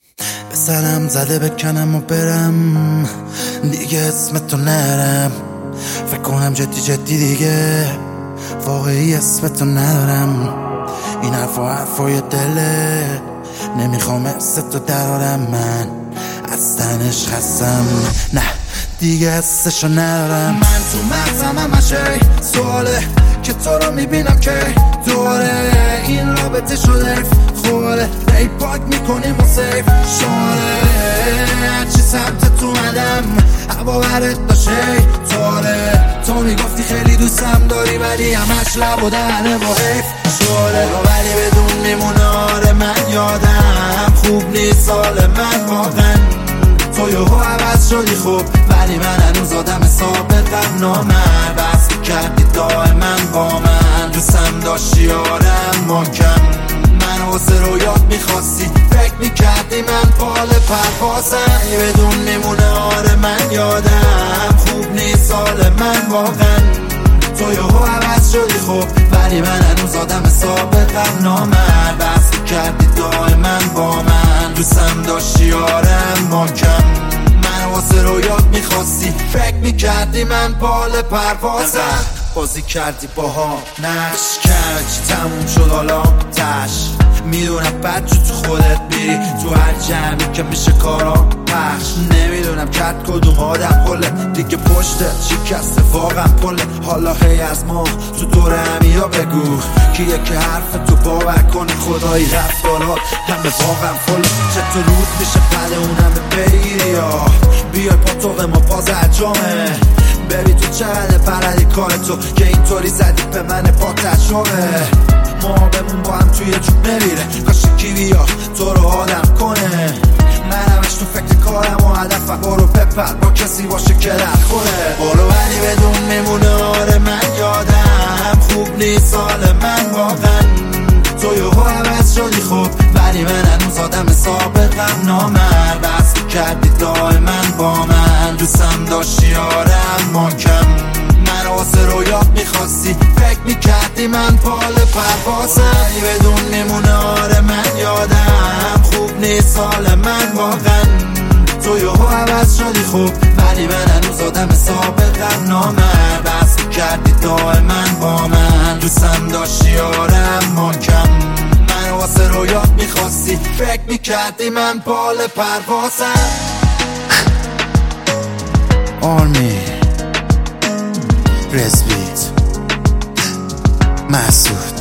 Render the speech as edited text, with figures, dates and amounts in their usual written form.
به سرم زده بکنم و برم دیگه اسمتو نرم، فکر کنم جدی دیگه واقعی اسمتو ندارم. این حرفای دله نمیخوام حستو درارم، من از تنش خستم، نه دیگه حسشو ندارم. من تو مغزم همشه سواله که تو رو میبینم که دوره این رابطه شده خوره، ای پاک میکنیم و سیف شماره هرچی سمت تو مدم هوا برت باشه تواره. تو میگفتی خیلی دوستم داری ولی همش لب و دهنه با حیف شوره، ولی بدون میمونه. آره من یادم خوب نیست سال من واقعا، تو یهو عوض شدی خوب ولی من هنوز آدم سابقم نامرد. بس کردی دائما با من دوستم داشتی آرم ماکم، من واسه رویات میخواستی فکر میکردی من پال پروازم، بدون میمونه. آره من یادم خوب نیست سال من واقعا، تو یهو عوض شدی خوب ولی من هنوز آدم سابقم نامرد. بس کردی دائما با من دوستم داشتی آرم ماکم، من واسه رویات میخواستی فکر میکردی من پال پروازم. بازی کردی باها نقش کردی تموم شد حالا تش، میدونم بد تو خودت میری تو هر جمعی که میشه کارا پخش، نمیدونم کرد کدوم آدم پله دیگه پشته شکسته واقعا پله. حالا هی از ما تو دور همیا بگو کیه که حرف تو باور کنه، خدایی رفتارات همه واقعا فله. چطور رود میشه پله اون همه بگیری یا بیای پاتوق ما باز اجامه، ببین تو چقدر پردی کار تو که اینطوری زدی به من پاکت شوه. ما بمون با هم توی جوب نمیره کاش کی بیا تو رو آدم کنه، من همش تو فکر کارم و هدفم برو بپر با کسی باشه که در خوره برو ولی بدون میمونه. آره من یادم خوب نیست سال من واقعا، تو یهو عوض شدی خوب ولی من هنوز آدم سابقم نامرد. بس کردی دائما با من دوستم داشتی آرم ماکم، من واسه رویات میخواستی فکر میکردی من پال پروازم، بدون میمونه. آره من یادم خوب نیست سال من واقعا، تو یهو عوض شدی خوب ولی من هنوز آدم سابقم نامرد. بس کردی دائما با من دوستم داشتی آرم ماکم، من واسه رویات میخواستی فکر میکردی من پال پروازم. آرمی رزبیت مسعود